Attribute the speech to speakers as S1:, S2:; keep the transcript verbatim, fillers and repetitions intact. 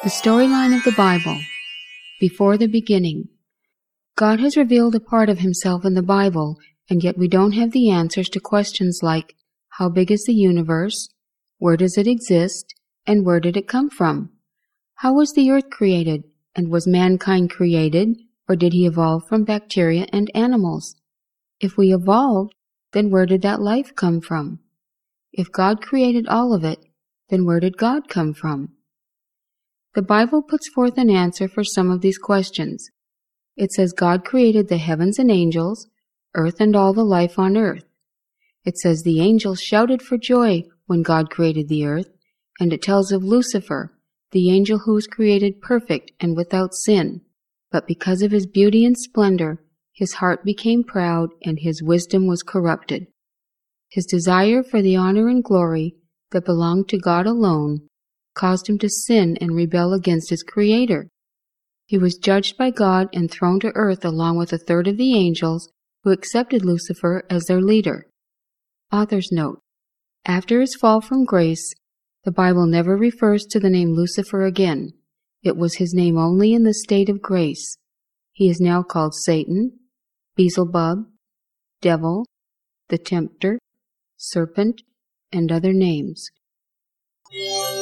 S1: The storyline of the Bible. Before the beginning. God has revealed a part of himself in the Bible, and yet we don't have the answers to questions like, how big is the universe? Where does it exist? And where did it come from? How was the earth created? And was mankind created, or did he evolve from bacteria and animals? If we evolved, then where did that life come from? If God created all of it, then where did God come from? The Bible puts forth an answer for some of these questions. It says God created the heavens and angels, earth and all the life on earth. It says the angels shouted for joy when God created the earth, and it tells of Lucifer, the angel who was created perfect and without sin. But because of his beauty and splendor, his heart became proud and his wisdom was corrupted. His desire for the honor and glory that belonged to God alone caused him to sin and rebel against his Creator. He was judged by God and thrown to earth along with a third of the angels who accepted Lucifer as their leader. Author's note: after his fall from grace, the Bible never refers to the name Lucifer again. It was his name only in the state of grace. He is now called Satan, Beelzebub, Devil, the Tempter, Serpent, and other names.